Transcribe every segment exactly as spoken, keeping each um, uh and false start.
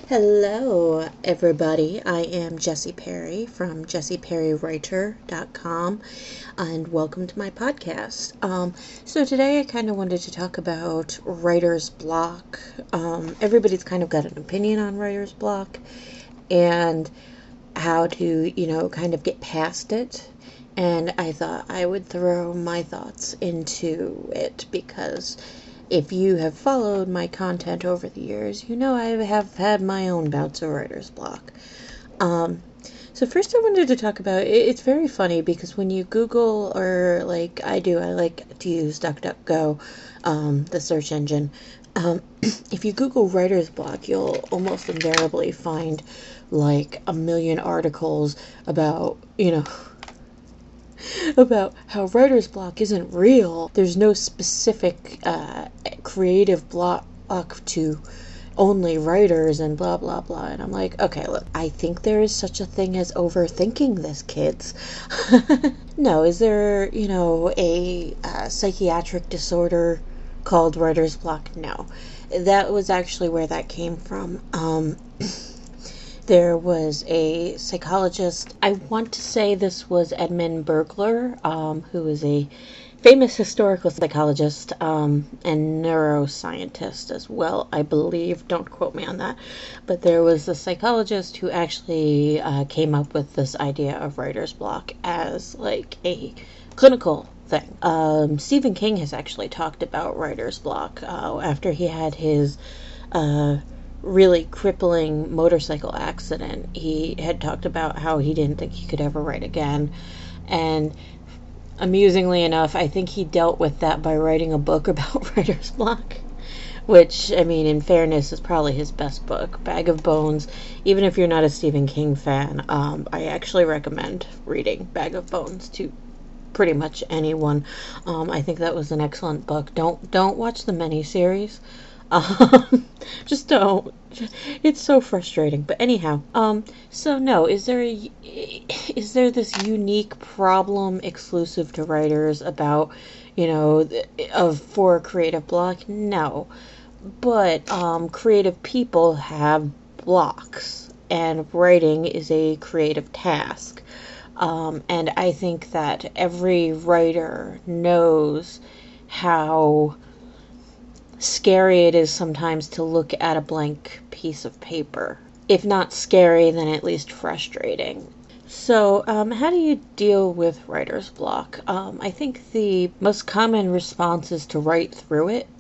Hello, everybody. I am Jessie Perry from jessie perry writer dot com, and welcome to my podcast. Um, so today I kind of wanted to talk about writer's block. Um, everybody's kind of got an opinion on writer's block and how to, you know, kind of get past it. And I thought I would throw my thoughts into it because if you have followed my content over the years, you know I have had my own bouts of writer's block. Um, so first I wanted to talk about, it's very funny because when you Google, or like I do, I like to use DuckDuckGo, um, the search engine. Um, if you Google writer's block, you'll almost invariably find like a million articles about, you know, about how writer's block isn't real. There's no specific uh, creative block to only writers and blah blah blah. And I'm like, okay, look, I think there is such a thing as overthinking this, kids. No, is there, you know, a uh, psychiatric disorder called writer's block? No. That was actually where that came from. Um... There was a psychologist, I want to say this was Edmund Bergler, um, who is a famous historical psychologist um, and neuroscientist as well, I believe. Don't quote me on that. But there was a psychologist who actually uh, came up with this idea of writer's block as like a clinical thing. Um, Stephen King has actually talked about writer's block uh, after he had his uh, really crippling motorcycle accident. He had talked about how he didn't think he could ever write again, and amusingly enough, I think he dealt with that by writing a book about writer's block, which, I mean, in fairness, is probably his best book, Bag of Bones. Even if you're not a Stephen King fan, um, I actually recommend reading Bag of Bones to pretty much anyone. Um, I think that was an excellent book. Don't don't watch the miniseries. Um, just don't. It's so frustrating. But anyhow, um, so no, is there a, is there this unique problem exclusive to writers about, you know, of for creative block? No, but um, creative people have blocks, and writing is a creative task. Um, and I think that every writer knows how scary it is sometimes to look at a blank piece of paper. If not scary, then at least frustrating. So, um, how do you deal with writer's block? Um, I think the most common response is to write through it.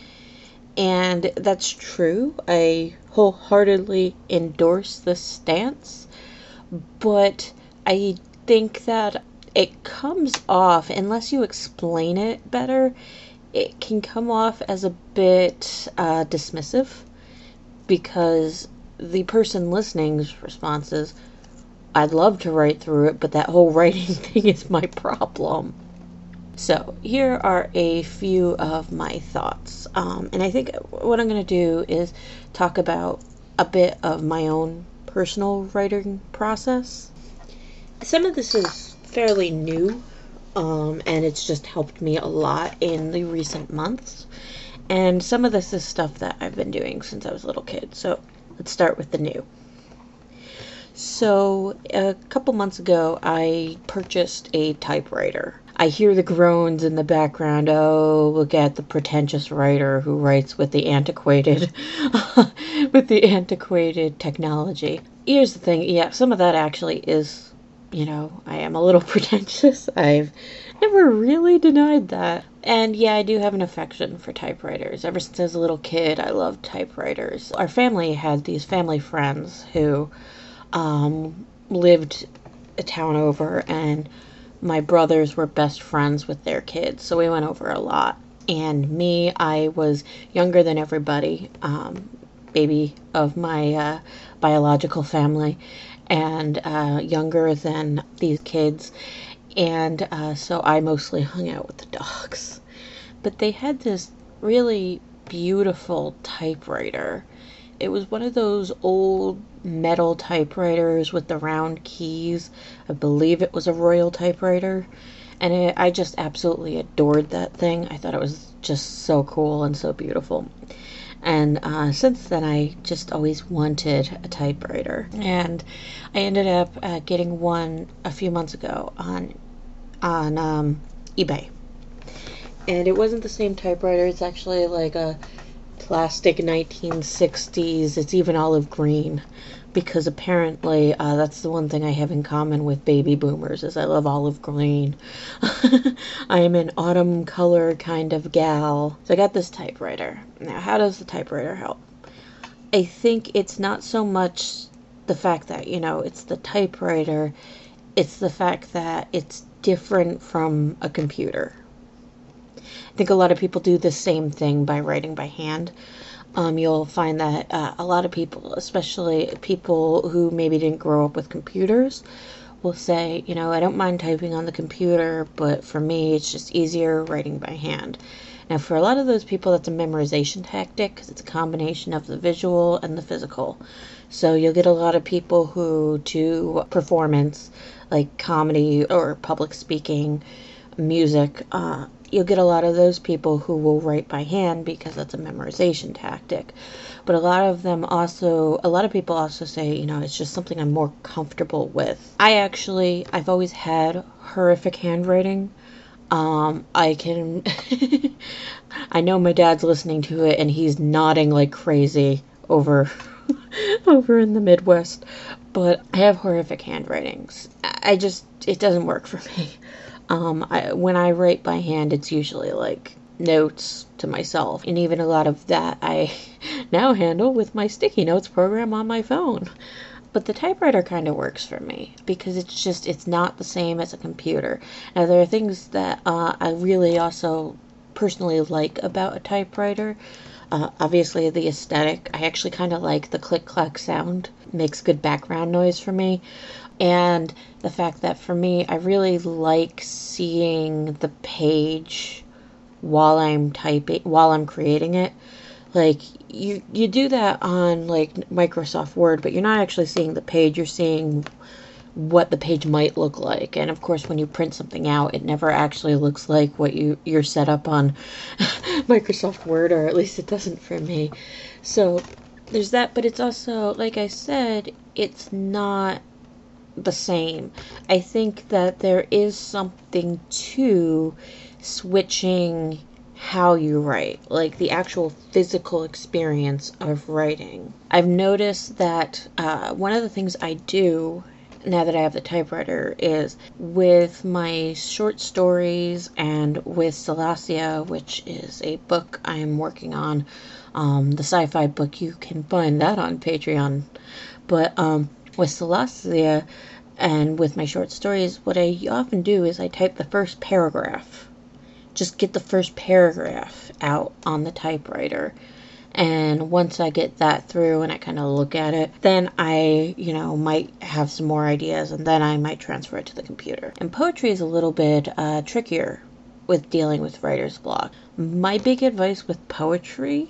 And that's true. I wholeheartedly endorse this stance. But I think that it comes off, unless you explain it better, it can come off as a bit uh, dismissive, because the person listening's response is, I'd love to write through it, but that whole writing thing is my problem. So here are a few of my thoughts. Um, and I think what I'm going to do is talk about a bit of my own personal writing process. Some of this is fairly new. Um, and it's just helped me a lot in the recent months. And some of this is stuff that I've been doing since I was a little kid. So let's start with the new. So a couple months ago, I purchased a typewriter. I hear the groans in the background. Oh, look at the pretentious writer who writes with the antiquated, with the antiquated technology. Here's the thing. Yeah, some of that actually is, you know, I am a little pretentious. I've never really denied that. And yeah, I do have an affection for typewriters. Ever since I was a little kid, I loved typewriters. Our family had these family friends who um, lived a town over, and my brothers were best friends with their kids, so we went over a lot. And me, I was younger than everybody, um, baby of my uh, biological family, and uh, younger than these kids, and uh, so I mostly hung out with the dogs. But they had this really beautiful typewriter. It was one of those old metal typewriters with the round keys. I believe it was a Royal typewriter, and it, I just absolutely adored that thing. I thought it was just so cool and so beautiful. And uh, since then, I just always wanted a typewriter. And I ended up uh, getting one a few months ago on, on um, eBay. And it wasn't the same typewriter. It's actually like a plastic nineteen sixties. It's even olive green, because apparently uh, that's the one thing I have in common with baby boomers, is I love olive green. I am an autumn color kind of gal. So I got this typewriter. Now, how does the typewriter help? I think it's not so much the fact that, you know, it's the typewriter. It's the fact that it's different from a computer. I think a lot of people do the same thing by writing by hand. Um, you'll find that uh, a lot of people, especially people who maybe didn't grow up with computers, will say, you know, I don't mind typing on the computer, but for me, it's just easier writing by hand. Now, for a lot of those people, that's a memorization tactic, because it's a combination of the visual and the physical. So you'll get a lot of people who do performance, like comedy or public speaking, music. Uh, you'll get a lot of those people who will write by hand because that's a memorization tactic. But a lot of them also, a lot of people also say, you know, it's just something I'm more comfortable with. I actually, I've always had horrific handwriting. Um, I can, I know my dad's listening to it and he's nodding like crazy over, over in the Midwest, but I have horrific handwritings. I just, it doesn't work for me. Um, I, when I write by hand, it's usually like notes to myself. And even a lot of that I now handle with my sticky notes program on my phone. But the typewriter kind of works for me because it's just, it's not the same as a computer. Now, there are things that uh, I really also personally like about a typewriter. Uh, obviously, the aesthetic. I actually kind of like the click-clack sound. It makes good background noise for me. And the fact that for me, I really like seeing the page while I'm typing, while I'm creating it. Like, you, you do that on, like, Microsoft Word, but you're not actually seeing the page. You're seeing what the page might look like. And, of course, when you print something out, it never actually looks like what you, you're set up on Microsoft Word, or at least it doesn't for me. So, there's that, but it's also, like I said, it's not the same. I think that there is something to switching how you write, like the actual physical experience of writing. I've noticed that uh, one of the things I do now that I have the typewriter is with my short stories and with Salacia, which is a book I'm working on, um, the sci-fi book. You can find that on Patreon. But um, with Salacia and with my short stories, what I often do is I type the first paragraph. Just get the first paragraph out on the typewriter. And once I get that through and I kind of look at it, then I, you know, might have some more ideas and then I might transfer it to the computer. And poetry is a little bit uh, trickier with dealing with writer's block. My big advice with poetry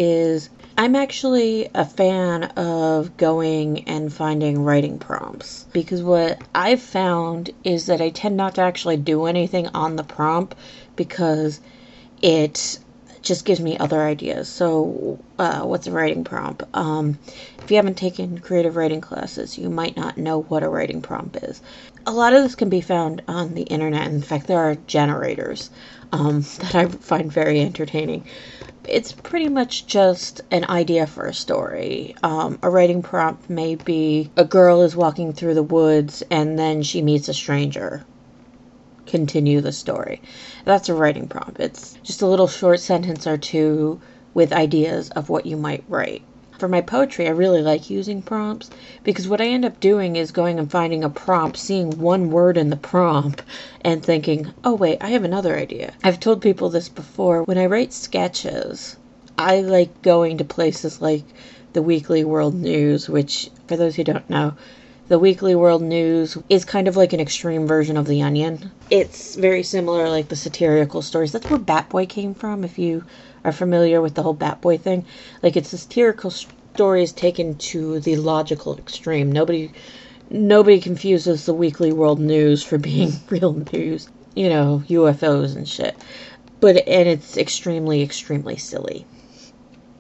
is I'm actually a fan of going and finding writing prompts, because what I've found is that I tend not to actually do anything on the prompt because it just gives me other ideas. So uh, what's a writing prompt? Um, if you haven't taken creative writing classes, you might not know what a writing prompt is. A lot of this can be found on the internet. In fact, there are generators um, that I find very entertaining. It's pretty much just an idea for a story. Um, a writing prompt may be a girl is walking through the woods and then she meets a stranger. Continue the story. That's a writing prompt. It's just a little short sentence or two with ideas of what you might write. For my poetry, I really like using prompts because what I end up doing is going and finding a prompt, seeing one word in the prompt and thinking, oh wait, I have another idea. I've told people this before. When I write sketches, I like going to places like the Weekly World News, which, for those who don't know, the Weekly World News is kind of like an extreme version of The Onion. It's very similar, like the satirical stories. That's where Batboy came from, if you are familiar with the whole Batboy thing. Like, it's satirical stories taken to the logical extreme. Nobody nobody confuses the Weekly World News for being real news. You know, U F Os and shit. But, and it's extremely, extremely silly.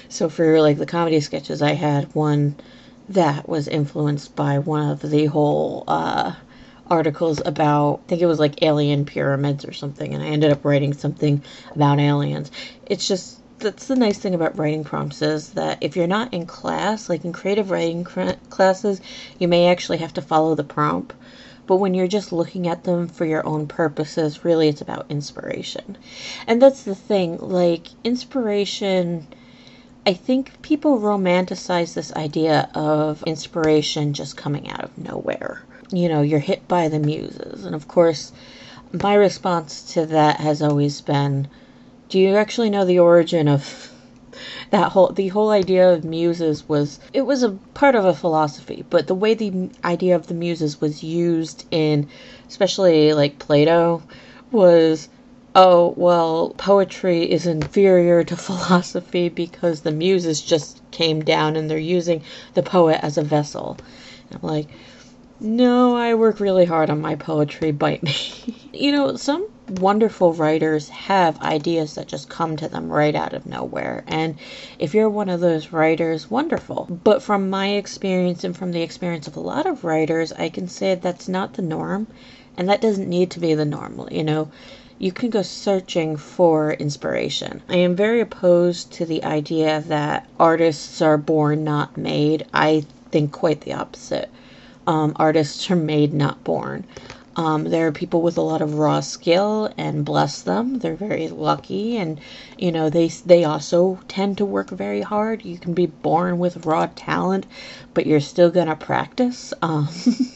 So for like the comedy sketches, I had one that was influenced by one of the whole uh, articles about, I think it was like alien pyramids or something, and I ended up writing something about aliens. It's just, that's the nice thing about writing prompts, is that if you're not in class, like in creative writing classes, you may actually have to follow the prompt. But when you're just looking at them for your own purposes, really it's about inspiration. And that's the thing, like inspiration, I think people romanticize this idea of inspiration just coming out of nowhere. You know, you're hit by the muses. And of course, my response to that has always been, do you actually know the origin of that whole, the whole idea of muses was, it was a part of a philosophy, but the way the idea of the muses was used in, especially like Plato, was, oh, well, poetry is inferior to philosophy because the muses just came down and they're using the poet as a vessel. And I'm like, no, I work really hard on my poetry, bite me. You know, some wonderful writers have ideas that just come to them right out of nowhere. And if you're one of those writers, wonderful. But from my experience and from the experience of a lot of writers, I can say that's not the norm. And that doesn't need to be the norm. You know, you can go searching for inspiration. I am very opposed to the idea that artists are born, not made. I think quite the opposite. Um, artists are made, not born. Um, there are people with a lot of raw skill, and bless them, they're very lucky, and you know they they also tend to work very hard. You can be born with raw talent, but you're still gonna practice. Um,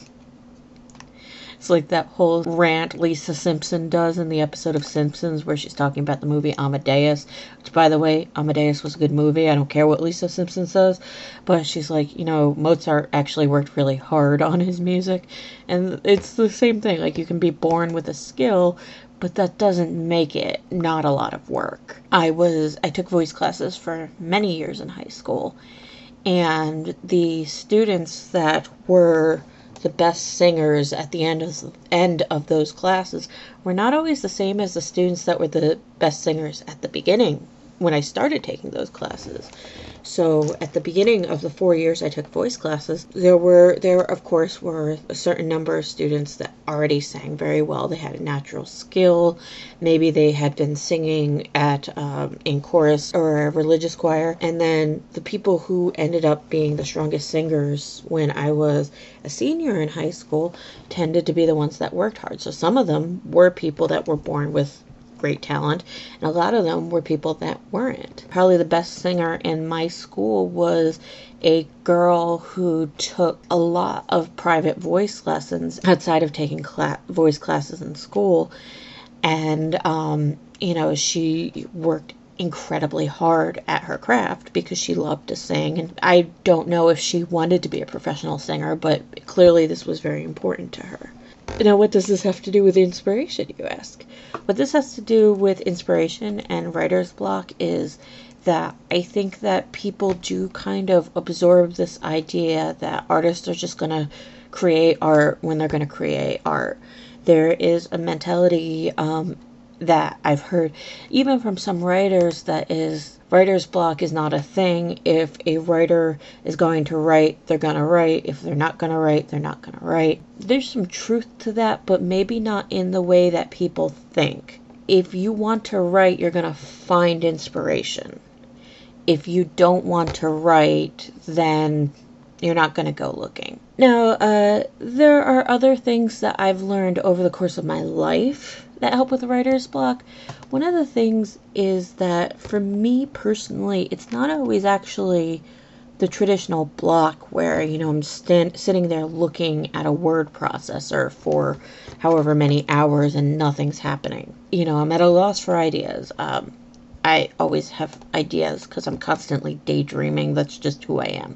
It's like that whole rant Lisa Simpson does in the episode of Simpsons where she's talking about the movie Amadeus, which, by the way, Amadeus was a good movie. I don't care what Lisa Simpson says, but she's like, you know, Mozart actually worked really hard on his music, and it's the same thing. Like, you can be born with a skill, but that doesn't make it not a lot of work. I was, I took voice classes for many years in high school, and the students that were the best singers at the end of end of those classes were not always the same as the students that were the best singers at the beginning when I started taking those classes. So at the beginning of the four years I took voice classes, there were there of course were a certain number of students that already sang very well. They had a natural skill. Maybe they had been singing at um, in chorus or a religious choir. And then the people who ended up being the strongest singers when I was a senior in high school tended to be the ones that worked hard. So some of them were people that were born with great talent, and a lot of them were people that weren't. Probably the best singer in my school was a girl who took a lot of private voice lessons outside of taking cla- voice classes in school, and um, you know, she worked incredibly hard at her craft because she loved to sing. And I don't know if she wanted to be a professional singer, but clearly this was very important to her. Now, what does this have to do with inspiration, you ask? What this has to do with inspiration and writer's block is that I think that people do kind of absorb this idea that artists are just going to create art when they're going to create art. There is a mentality um, that I've heard, even from some writers, that is, writer's block is not a thing. If a writer is going to write, they're going to write. If they're not going to write, they're not going to write. There's some truth to that, but maybe not in the way that people think. If you want to write, you're going to find inspiration. If you don't want to write, then you're not going to go looking. Now, uh, there are other things that I've learned over the course of my life that help with writer's block. One of the things is that for me personally, it's not always actually the traditional block where, you know, I'm stand- sitting there looking at a word processor for however many hours and nothing's happening. You know, I'm at a loss for ideas. Um, I always have ideas because I'm constantly daydreaming. That's just who I am.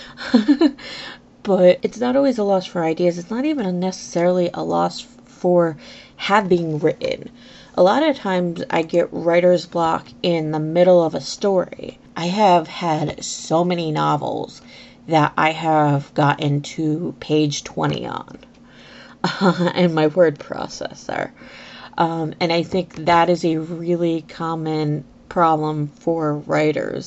But it's not always a loss for ideas. It's not even necessarily a loss for having written. A lot of times I get writer's block in the middle of a story. I have had so many novels that I have gotten to page twenty on uh, in my word processor. Um, and I think that is a really common problem for writers,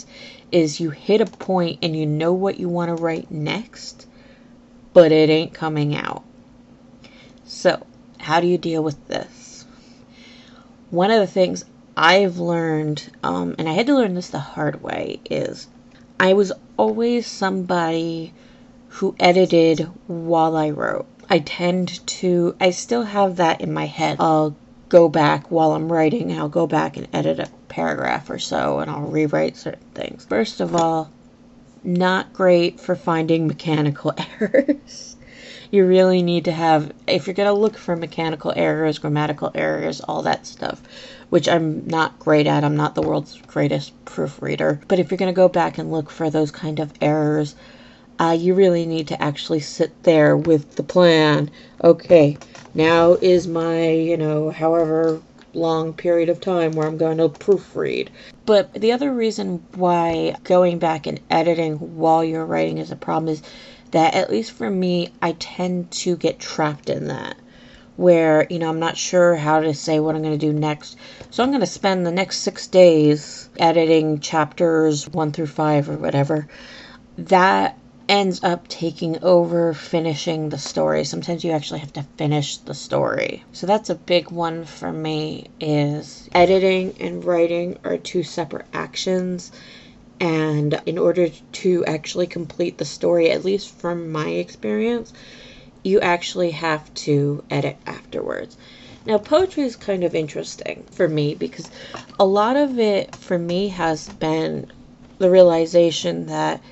is you hit a point and you know what you want to write next, but it ain't coming out. So, how do you deal with this? One of the things I've learned, um, and I had to learn this the hard way, is I was always somebody who edited while I wrote. I tend to, I still have that in my head. I'll go back while I'm writing, and I'll go back and edit a paragraph or so, and I'll rewrite certain things. First of all, not great for finding mechanical errors. You really need to have, if you're going to look for mechanical errors, grammatical errors, all that stuff, which I'm not great at. I'm not the world's greatest proofreader. But if you're going to go back and look for those kind of errors, uh, you really need to actually sit there with the plan. Okay, now is my, you know, however long period of time where I'm going to proofread. But the other reason why going back and editing while you're writing is a problem is that, at least for me, I tend to get trapped in that, where, you know, I'm not sure how to say what I'm going to do next. So I'm going to spend the next six days editing chapters one through five or whatever. That ends up taking over finishing the story. Sometimes you actually have to finish the story. So that's a big one for me, is editing and writing are two separate actions. And in order to actually complete the story, at least from my experience, you actually have to edit afterwards. Now, poetry is kind of interesting for me because a lot of it for me has been the realization that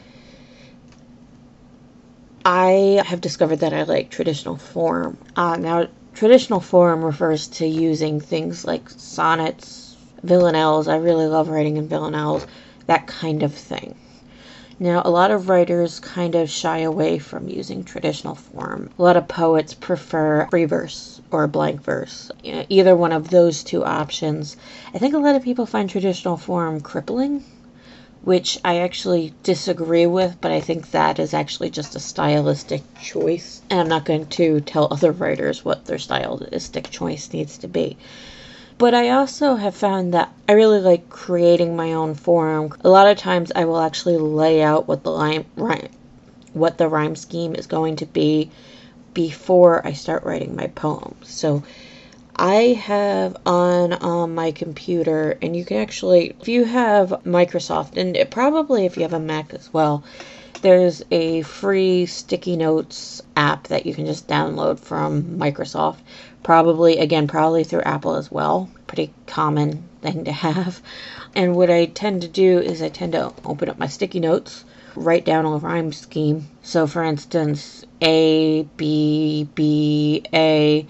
I have discovered that I like traditional form. Uh, now, traditional form refers to using things like sonnets, villanelles. I really love writing in villanelles, that kind of thing. Now, a lot of writers kind of shy away from using traditional form. A lot of poets prefer free verse or blank verse. You know, either one of those two options. I think a lot of people find traditional form crippling, which I actually disagree with, but I think that is actually just a stylistic choice. And I'm not going to tell other writers what their stylistic choice needs to be. But I also have found that I really like creating my own form. A lot of times I will actually lay out what the line, rhyme, what the rhyme scheme is going to be before I start writing my poems. So I have on um, my computer, and you can actually, if you have Microsoft, and it, probably if you have a Mac as well, there's a free sticky notes app that you can just download from Microsoft. Probably, again, probably through Apple as well. Pretty common thing to have. And what I tend to do is I tend to open up my sticky notes, write down a rhyme scheme. So, for instance, A, B, B, A,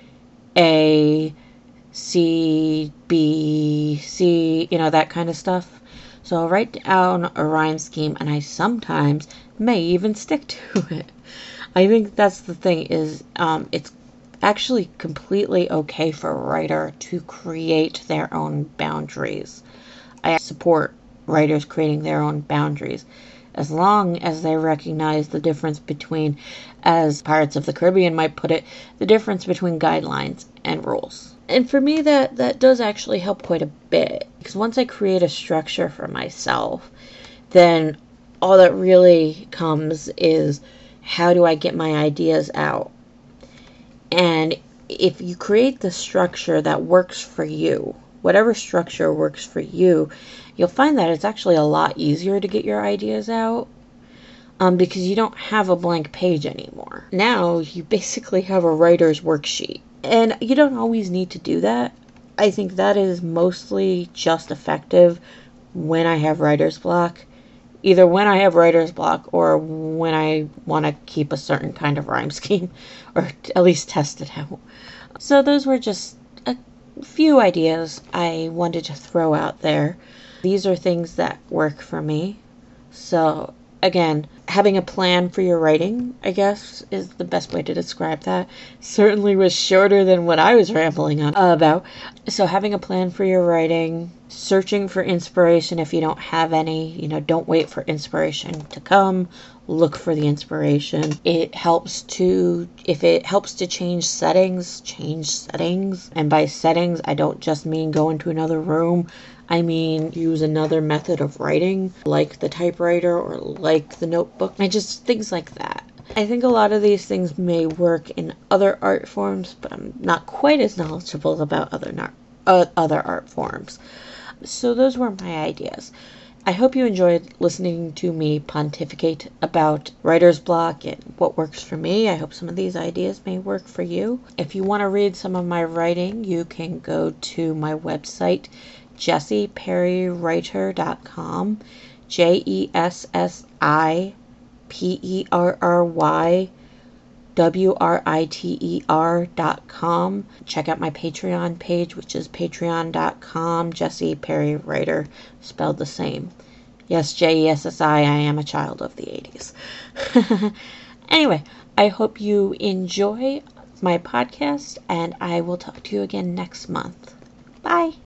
A, C, B, C, you know, that kind of stuff. So I'll write down a rhyme scheme, and I sometimes may even stick to it. I think that's the thing, is um, it's actually completely okay for a writer to create their own boundaries. I support writers creating their own boundaries, as long as they recognize the difference between, as Pirates of the Caribbean might put it, the difference between guidelines and rules. And for me, that, that does actually help quite a bit, because once I create a structure for myself, then all that really comes is, how do I get my ideas out? And if you create the structure that works for you, whatever structure works for you, you'll find that it's actually a lot easier to get your ideas out, um, because you don't have a blank page anymore. Now you basically have a writer's worksheet. And you don't always need to do that. I think that is mostly just effective when I have writer's block. Either when I have writer's block or when I want to keep a certain kind of rhyme scheme, or at least test it out. So those were just a few ideas I wanted to throw out there. These are things that work for me. So again, having a plan for your writing, I guess, is the best way to describe that. Certainly was shorter than what I was rambling on about. So having a plan for your writing, searching for inspiration if you don't have any, you know, don't wait for inspiration to come. Look for the inspiration. It helps to, if it helps to change settings, change settings. And by settings, I don't just mean go into another room. I mean use another method of writing, like the typewriter or like the notebook, and just things like that. I think a lot of these things may work in other art forms, but I'm not quite as knowledgeable about other nar- uh, other art forms. So those were my ideas. I hope you enjoyed listening to me pontificate about writer's block and what works for me. I hope some of these ideas may work for you. If you want to read some of my writing, you can go to my website, jessie perry writer dot com, J E S S I P E R R Y W R I T E R dot com. Check out my Patreon page, which is patreon dot com, Jessie Perry Writer, spelled the same. Yes, J E S S I, I am a child of the eighties. Anyway, I hope you enjoy my podcast, and I will talk to you again next month. Bye.